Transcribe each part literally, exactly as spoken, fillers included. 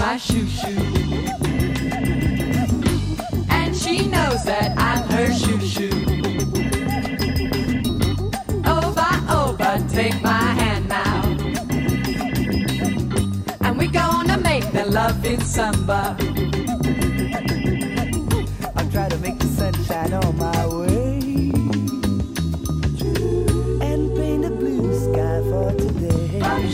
my shoo-shoo. And she knows that I'm her shoo-shoo. Over, over, take my hand now. And we're gonna make the love in samba. I'll try to make the sunshine on my way and paint a blue sky for today. And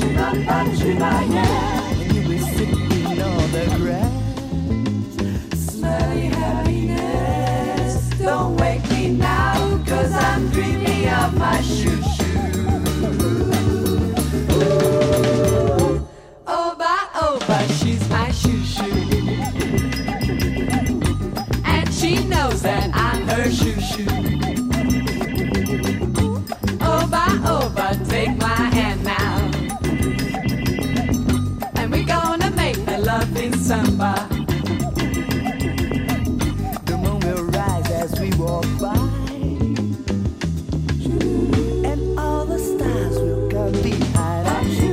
you were sitting on the grass, Smelly happiness. Don't wake me now, cause I'm dreaming of my shoo-shoo. Over, over, she's my shoo-shoo. And she knows that I'm her shoo-shoo. Over, over, take my hand now. And we're gonna make the love in samba. the moon will rise as we walk by, and all the stars will come behind.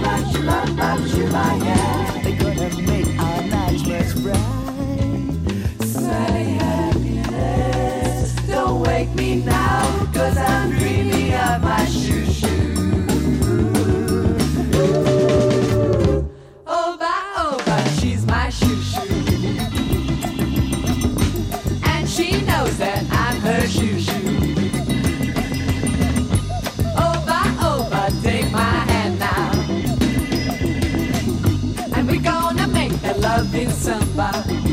They're gonna make our nights much bright. Smelly happiness. Don't wake me now, cause I'm dreaming of my shoo-shoo. Over, over, she's my shoo-shoo. And she knows that I'm her shoo-shoo. Over, over, take my hand now. And we're gonna make the love in samba.